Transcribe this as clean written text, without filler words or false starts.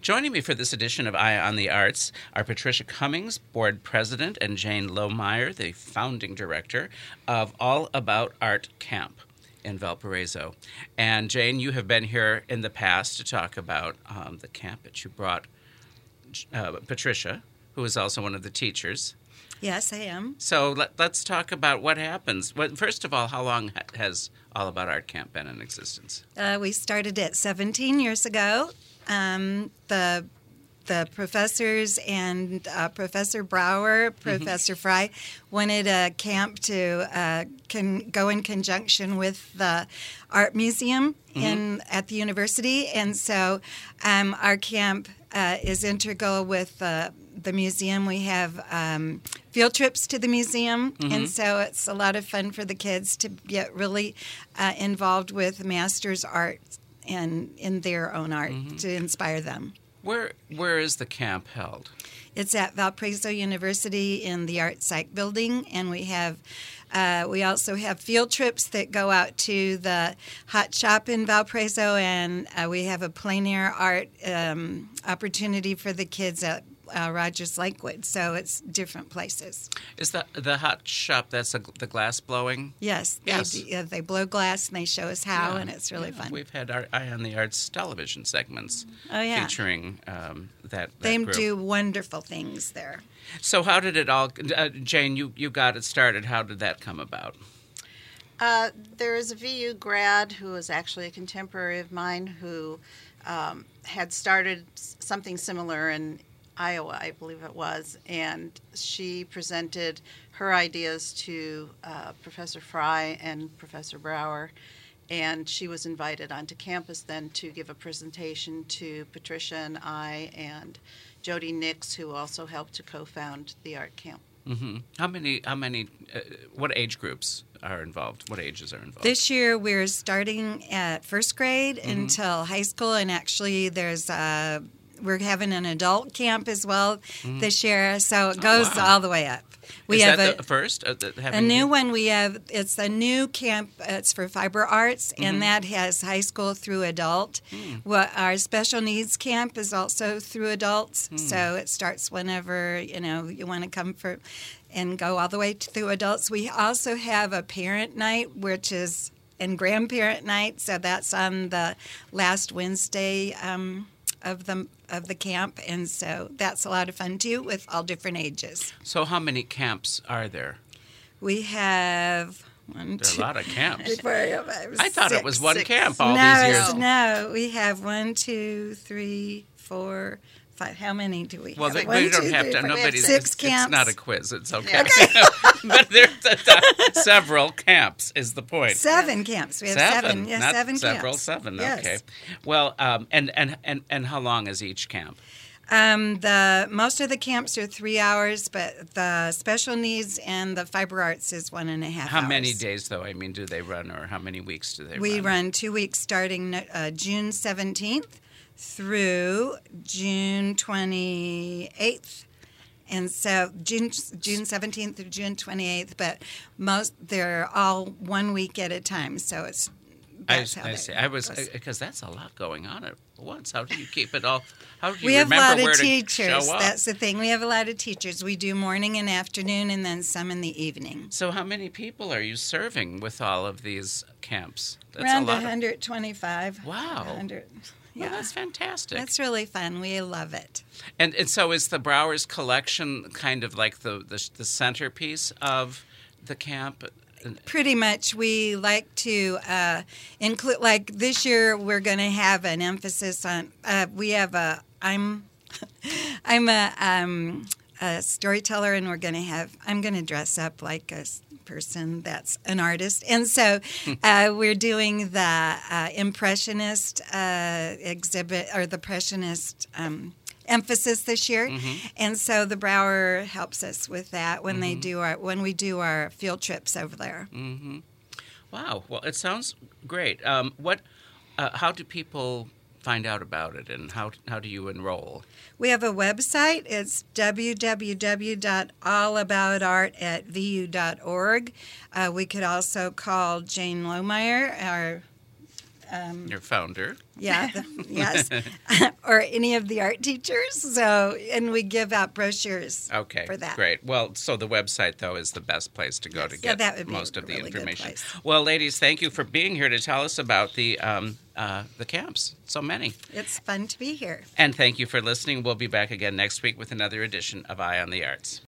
Joining me for this edition of Eye on the Arts are Patricia Cummings, board president, and Jane Lohmeyer, the founding director of All About Art Camp in Valparaiso. And Jane, you have been here in the past to talk about the camp that you brought Patricia, who is also one of the teachers. Yes, I am. So let's talk about what happens. First of all, how long has All About Art Camp been in existence? We started it 17 years ago. The professors and Professor Brower, Professor Fry wanted a camp to go in conjunction with the art museum at the university, and so our camp is integral with the museum. We have field trips to the museum, and so it's a lot of fun for the kids to get really involved with master's art and in their own art to inspire them. Where is the camp held? It's at Valparaiso University in the Art Psych building, and we also have field trips that go out to the Hot Shop in Valparaiso, and we have a plein air art opportunity for the kids at Rogers Lakewood, so it's different places. Is the Hot Shop, that's the glass blowing? Yes. They blow glass and they show us how, and it's really fun. We've had our Eye on the Arts television segments featuring that They group. do wonderful things there. So how did it all, Jane, you got it started. How did that come about? There is a VU grad who is actually a contemporary of mine who had started something similar in Iowa, I believe it was, and she presented her ideas to Professor Fry and Professor Brower, and she was invited onto campus then to give a presentation to Patricia and I and Jody Nix, who also helped to co-found the art camp. How many? What age groups are involved? What ages are involved? This year we're starting at first grade until high school, and actually we're having an adult camp as well this year, so it goes all the way up. Is that the first? A new one we have. It's a new camp. It's for fiber arts, and that has high school through adult. Our special needs camp is also through adults, so it starts whenever you want to come for, and go all the way through adults. We also have a parent night, and grandparent night, so that's on the last Wednesday of the camp, and so that's a lot of fun too with all different ages. So how many camps are there? We have There are a lot of camps. 4, 5, I thought it was one six. camp all these years. No, we have 1, 2, 3, 4, 5. How many do we have? Well, we 1, don't 2, have 3, to. 4, Nobody. 6 camps. It's not a quiz. It's okay. But there's several camps. Is the point? 7 camps. We have 7. Yes, not 7 several. camps. 7. Yes. Okay. Well, and how long is each camp? Most of the camps are 3 hours, but the special needs and the fiber arts is 1.5 hours. How many days, though? I mean, do they run, or how many weeks do they run? We run 2 weeks starting June 17th through June 28th. And so June 17th through June 28th, but they're all 1 week at a time. So I see. Because that's a lot going on at once. How do you keep it all? How do you we have a remember lot where of to teachers. show up? That's the thing. We have a lot of teachers. We do morning and afternoon, and then some in the evening. So how many people are you serving with all of these camps? That's Around a lot. 125. Wow. 100. Well, Yeah. that's fantastic. That's really fun. We love it. And so is the Browers collection kind of like the centerpiece of the camp? Pretty much. We like to include, like this year, we're going to have an emphasis on. We have I'm a storyteller, and I'm going to dress up like a person that's an artist, and so we're doing the Impressionist exhibit, or the Impressionist emphasis this year, and so the Brower helps us with that when we do our field trips over there. Wow. Well, it sounds great. How do people find out about it, and how do you enroll? We have a website. It's www.allaboutartatvu.org. We could also call Jane Lohmeyer, Your founder. Yeah, yes, or any of the art teachers. So, and we give out brochures. Okay, for that. Great. Well, so the website though is the best place to go to get that would be most a of the really good information. place. Well, ladies, thank you for being here to tell us about the camps. So many. It's fun to be here. And thank you for listening. We'll be back again next week with another edition of Eye on the Arts.